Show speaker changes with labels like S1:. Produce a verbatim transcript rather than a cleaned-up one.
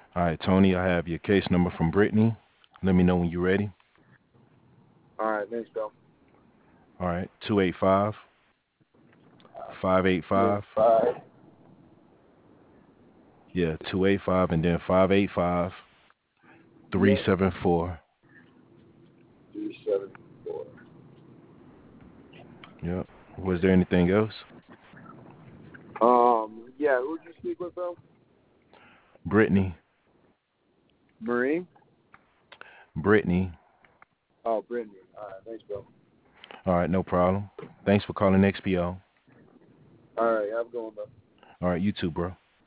S1: All right, Tony, I have your case number from Brittany. Let me know when you're ready.
S2: All right, thanks, Bill.
S1: All right, two eight five, five eight
S2: Two eight
S1: five.
S2: five
S1: Yeah, two eight five and then five eight five, three
S2: Yeah,
S1: seven four.
S2: three seven four.
S1: Yep. Was there anything else?
S2: Um, yeah, who'd you speak with, Bill?
S1: Brittany.
S2: Marie.
S1: Brittany.
S2: Oh, Brittany. All right, thanks, Bill.
S1: All right, no problem. Thanks for calling X P O.
S2: All right, have a good one, Bill.
S1: All right, you too, bro.